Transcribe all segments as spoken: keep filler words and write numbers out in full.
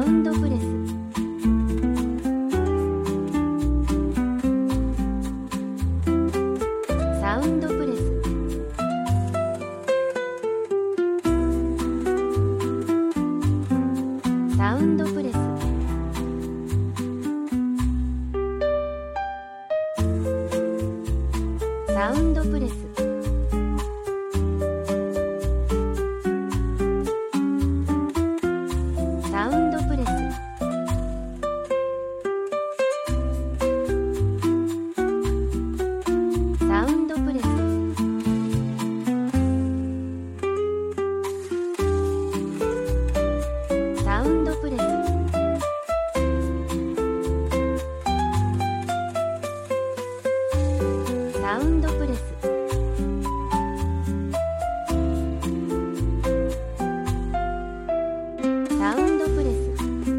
ウンドプレス、サウンドプレス、サウンドプレス、サウンドプレス、サウンドプレス、サウンドプレス、サウンドプレス、サウンドプレス、サウンドプレス、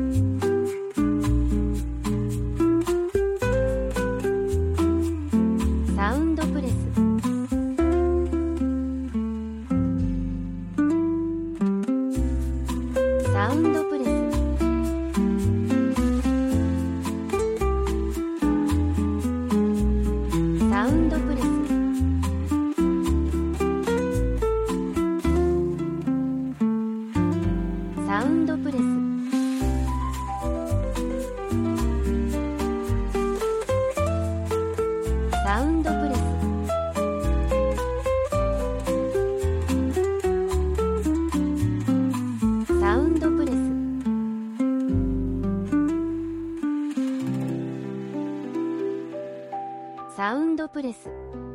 サウンドプレス、サウンドプレス、サウンドプレス、サウンドプレス、サウンドプレス、サウンドプレス、サウンドプレス。